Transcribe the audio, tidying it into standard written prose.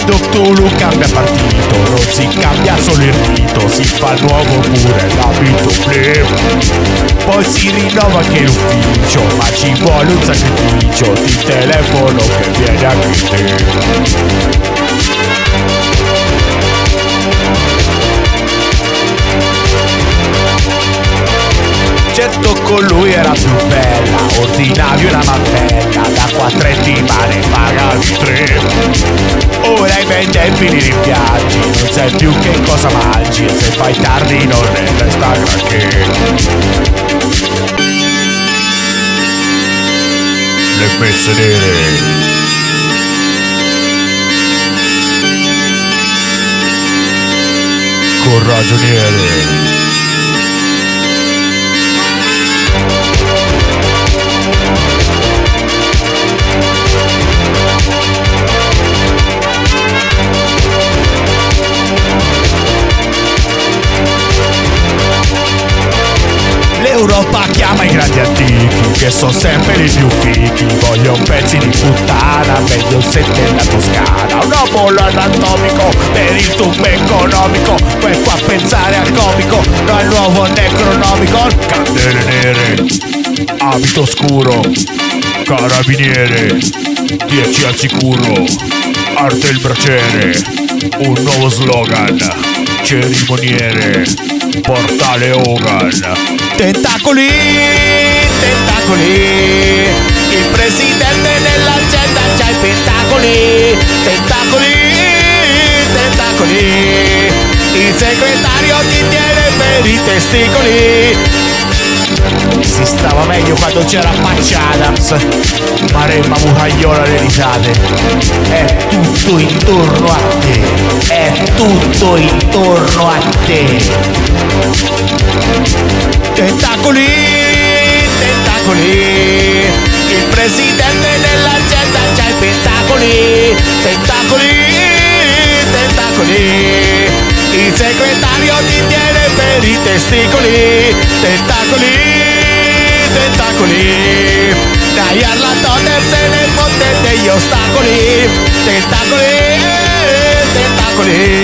Cthulhu cambia partito, non si cambia solo il rito, si fa nuovo pure l'abito flip. Poi si rinnova anche l'ufficio, ma ci vuole un sacrificio di telefono che viene anche te. Certo con lui era più bella, ordinavi una mammella, da 4 settimane pagavi 3. Ora ai bei tempi li rimpiangi, non sai più che cosa mangi, e se fai tardi non ne resta granché. Le messe nere. Con ragioniere. L'Europa chiama i grandi antichi, che sono sempre i più fichi. Voglio pezzi di puttana, meglio il set della Toscana. Un obolo anatomico per il tubo economico, poi fa pensare al comico, no al nuovo necronomico. Candele nere, abito scuro, carabiniere, 10 al sicuro, arte il braciere, un nuovo slogan, cerimoniere, portale Hogan. Tentacoli, tentacoli, il presidente nell'agenda c'ha i pentacoli. Tentacoli, tentacoli, il segretario ti tiene per i testicoli. Si stava meglio quando c'era Patch Adams, Maremma Mucaiola le risate. È tutto intorno a te, è tutto intorno a te. Tentacoli, tentacoli, il presidente nell'agenda c'ha i pentacoli. Tentacoli, tentacoli, il segretario ti tiene per i testicoli. Tentacoli, tentacoli, Nayarla Totems nel monte degli ostacoli. Tentacoli, tentacoli,